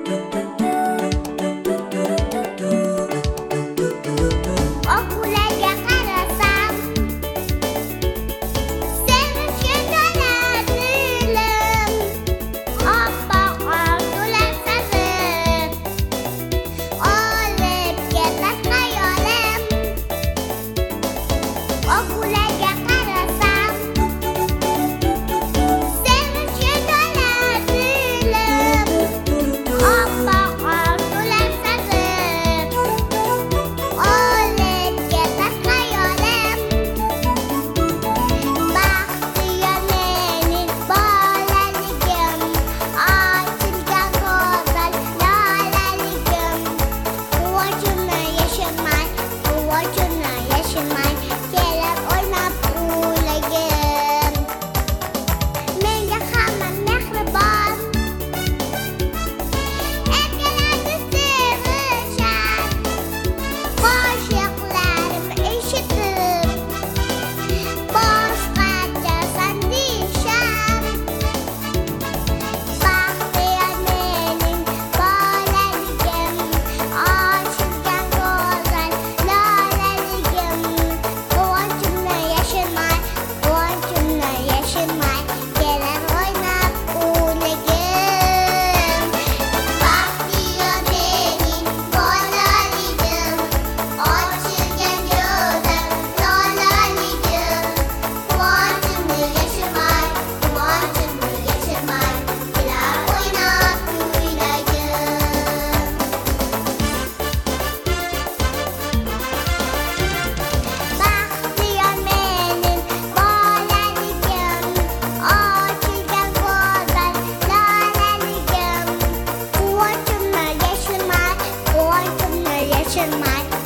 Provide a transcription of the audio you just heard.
Oqulaga qarasam, sevishga to'lar dilim, oppoq orzular sazib, olib ketar xayolim. Oqulaga qarasam, sevishga to'lar dilim, oppoq orzular sazib, olib ketar xayolim. Baxtiyor mening bolaligim, ochilgan go'zal lolaligim. Quvonchimni yashirmay, kelar o'ynab ulagim. Menga hamma mehribon, erkalarni sevishar, qo'shiqlarim eshitib, boshqachasan deyishar. Baxtiyor mening bolaligim, ochilgan go'zal lolaligim. Quvonchimni yashirmay, kelar o'ynab ulagim. Baxtiyor mening bolaligim, ochilgan go'zal lolaligim. Quvonchimni yashirmay, kelar o'ynab ulagim. Baxtiyor mening bolaligim, ochilgan go'zal lolaligim. Quvonchimni yashirmay,